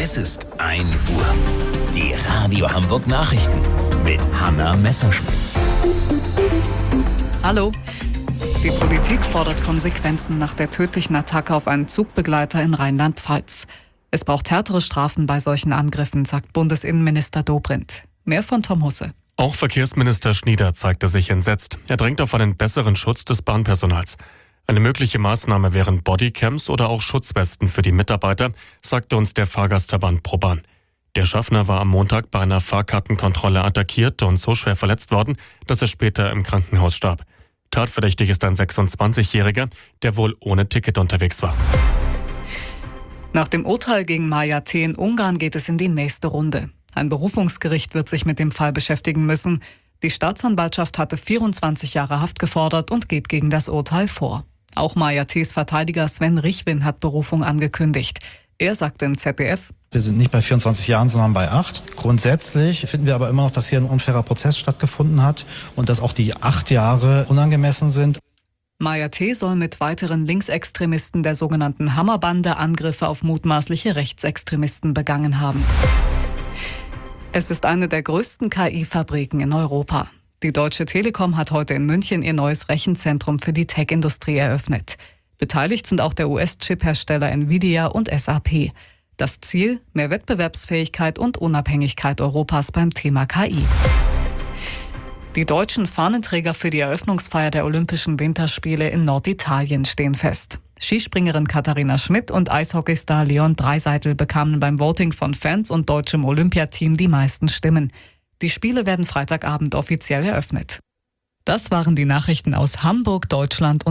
Es ist 1 Uhr. Die Radio Hamburg Nachrichten mit Hanna Messerschmidt. Hallo. Die Politik fordert Konsequenzen nach der tödlichen Attacke auf einen Zugbegleiter in Rheinland-Pfalz. Es braucht härtere Strafen bei solchen Angriffen, sagt Bundesinnenminister Dobrindt. Mehr von Tom Husse. Auch Verkehrsminister Schnieder zeigte sich entsetzt. Er drängt auf einen besseren Schutz des Bahnpersonals. Eine mögliche Maßnahme wären Bodycams oder auch Schutzwesten für die Mitarbeiter, sagte uns der Fahrgastverband ProBahn. Der Schaffner war am Montag bei einer Fahrkartenkontrolle attackiert und so schwer verletzt worden, dass er später im Krankenhaus starb. Tatverdächtig ist ein 26-Jähriger, der wohl ohne Ticket unterwegs war. Nach dem Urteil gegen Maja T. in Ungarn geht es in die nächste Runde. Ein Berufungsgericht wird sich mit dem Fall beschäftigen müssen. Die Staatsanwaltschaft hatte 24 Jahre Haft gefordert und geht gegen das Urteil vor. Auch Maja T.'s Verteidiger Sven Richwin hat Berufung angekündigt. Er sagte im ZDF: Wir sind nicht bei 24 Jahren, sondern bei 8. Grundsätzlich finden wir aber immer noch, dass hier ein unfairer Prozess stattgefunden hat und dass auch die 8 Jahre unangemessen sind. Maja T. soll mit weiteren Linksextremisten der sogenannten Hammerbande Angriffe auf mutmaßliche Rechtsextremisten begangen haben. Es ist eine der größten KI-Fabriken in Europa. Die Deutsche Telekom hat heute in München ihr neues Rechenzentrum für die Tech-Industrie eröffnet. Beteiligt sind auch der US-Chip-Hersteller Nvidia und SAP. Das Ziel: mehr Wettbewerbsfähigkeit und Unabhängigkeit Europas beim Thema KI. Die deutschen Fahnenträger für die Eröffnungsfeier der Olympischen Winterspiele in Norditalien stehen fest. Skispringerin Katharina Schmidt und Eishockeystar Leon Draisaitl bekamen beim Voting von Fans und deutschem Olympiateam die meisten Stimmen. Die Spiele werden Freitagabend offiziell eröffnet. Das waren die Nachrichten aus Hamburg, Deutschland und